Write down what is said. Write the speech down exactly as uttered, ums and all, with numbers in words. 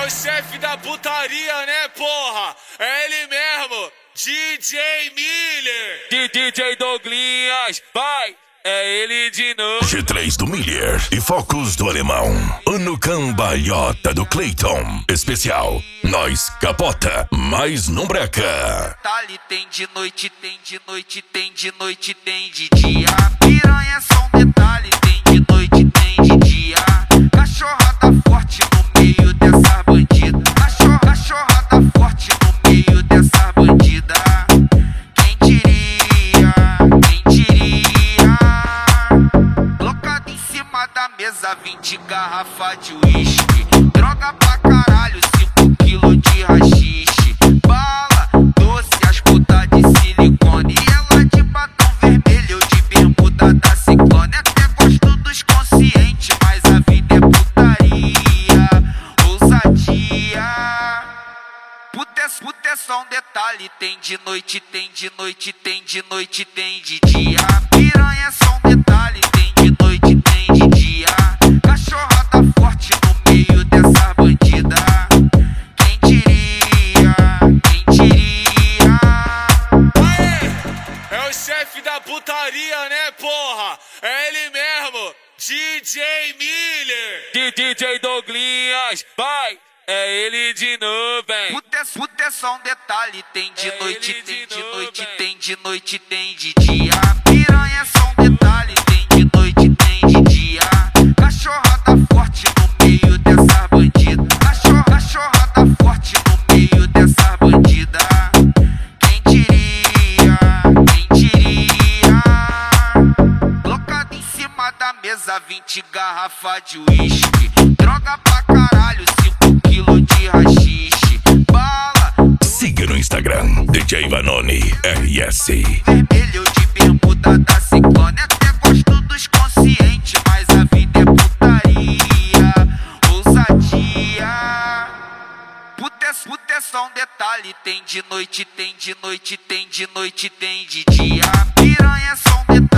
É o chefe da putaria, né, porra? É ele mesmo, D J Miller. D J Douglinhas, vai! É ele de novo. G três do Miller e Focus do Alemão. Ano Cambalhota do Clayton. Especial, nós capota, mas não breca. Detalhe, tem de noite, tem de noite, tem de noite, tem de dia. Piranha é só um detalhe, tem de noite, tem de dia. Cachorrada forte no meio dessa bandida. Cachorra, cachorrada forte no meio dessa bandida. Quem diria, quem diria? Colocado em cima da mesa, vinte garrafas de uísque. Droga pra caralho, cinco quilos de rachixe. Bala, doce, as putas de silicone. E ela de batom vermelho, eu de bermuda da Ciclone. Até gosto dos conscientes, mas a vida é putaria, ousadia. Puta é, puta é só um detalhe, tem de noite, tem de noite, tem de noite, tem de dia. Piranha é só um detalhe, tem de noite, tem de dia. Cachorrada forte no meio dessa bandida. Quem diria, quem diria? Aê! É o chefe da putaria, né, porra? É ele mesmo, D J Miller. D J Douglinhas, vai! É ele de novo, hein? Puta é, puta é só um detalhe, tem de É noite, ele tem de de novo, noite, hein? tem de noite, tem de dia. Piranha é só um detalhe, tem de noite, tem de dia. Cachorrada forte no meio dessa bandida. Cachorra, cachorrada forte no meio dessa bandida. Quem diria, quem diria? Colocado em cima da mesa, vinte garrafas de uísque. Droga pra caralho, cinco quilos de rachixe. Bala, Siga no Instagram, D J Vanoni R S. vermelho de bermuda da Ciclone. Até gosto dos conscientes, mas a vida é putaria, ousadia. Puta é, puta é só um detalhe, tem de noite, tem de noite, tem de noite, tem de dia. Piranha é só um detalhe.